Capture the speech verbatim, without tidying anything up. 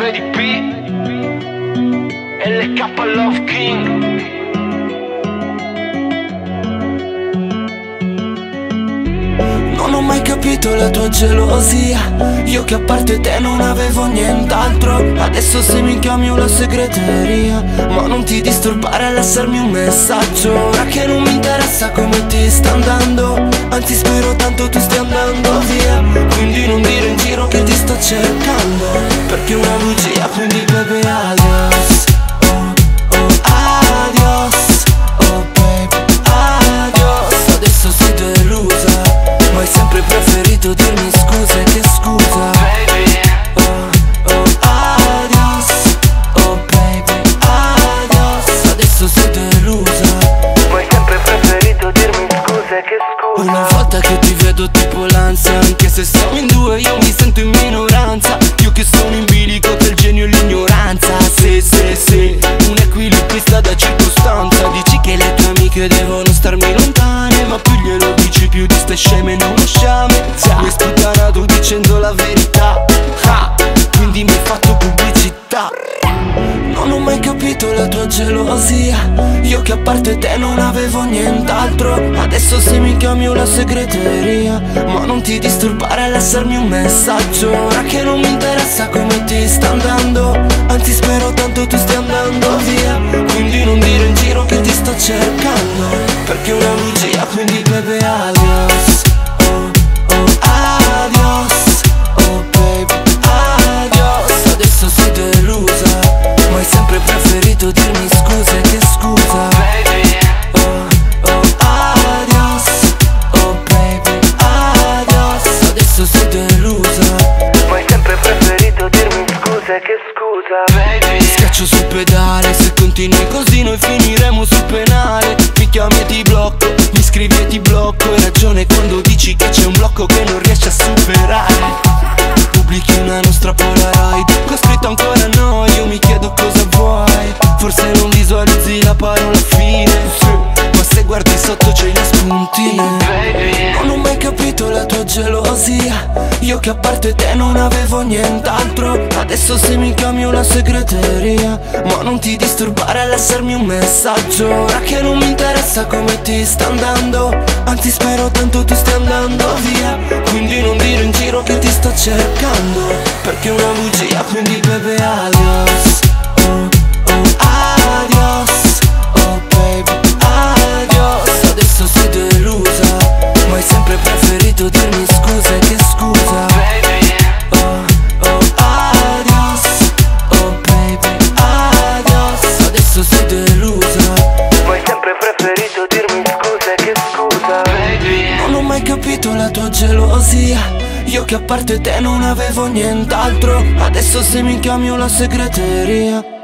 Freddy P, L K Love King. Non ho mai capito la tua gelosia, io che a parte te non avevo nient'altro. Adesso se mi chiami la segreteria, ma non ti disturbare a lasciarmi un messaggio. Ora che non mi interessa come ti sta andando, anzi spero tanto tu stia andando via. Quindi non dire in giro che ti sto cercando, perché è una bugia, quindi bebe adios. Oh, oh, adios. Oh baby, adios. Adesso sei delusa, ma hai sempre preferito dirmi scusa e che scusa. Baby, oh, oh, adios. Oh baby, adios. Adesso sei delusa, ma hai sempre preferito dirmi scusa e che scusa. una volta che ti vedo tipo l'ansia, anche se siamo in due io mi sento in minoranza. Io che sono in bilico tra il genio e l'ignoranza. Se, se, se, un equilibrista da circostanza. Dici che le tue amiche devono starmi lontane, ma più glielo dici più di ste sceme non lo sciame. Mi hai sputtanato dicendo la verità, ha, quindi mi hai fatto pubblicità. Non ho mai capito la tua gelosia, io che a parte te non avevo nient'altro. Adesso se mi chiami la segreteria, ma non ti disturbare a lasciarmi un messaggio. Ora che non mi interessa come ti sta andando, anzi spero tanto tu stia andando via. Quindi non dire in giro che ti sto cercando, perché è una bugia, quindi bebe adios. Oh, oh, adios. Oh baby, adios. Adesso sei delusa, ma hai sempre preferito dirmi scusa e che scusa. Baby, Oh, oh, adios. Oh baby, adios. Adesso sei delusa, ma hai sempre preferito dirmi scusa e che scusa. Baby, schiaccio sul pedale, se continui così noi finiremo sul penale. Mi chiami e ti blocco, mi scrivi e ti blocco. Hai ragione quando dici che c'è un blocco che non riesci a superare. Pubblichi una nostra Polaroid con scritto ancora no, io mi chiedo cosa vuoi. Forse non visualizzi la parola fine, ma se guardi sotto c'hai le spuntine. baby, Non ho mai capito la tua gelosia, io che a parte te non avevo nient'altro. Adesso se mi chiami la segreteria, ma non ti disturbare a lasciarmi un messaggio. Ora che non mi interessa come ti sta andando, anzi spero tanto tu stia andando via. Quindi non dire in giro che ti sto cercando, perché è una bugia, quindi bebe adios. Oh, oh, adios. Oh baby, adios. Adesso sei delusa, ma hai sempre preferito dirmi scusa e che scusa. baby, Oh, oh, adios. Oh baby, adios. Adesso sei delusa, ma hai sempre preferito dirmi scusa e che scusa. Baby, non ho mai capito la tua gelosia, io che a parte te non avevo nient'altro. Adesso se mi chiami la segreteria,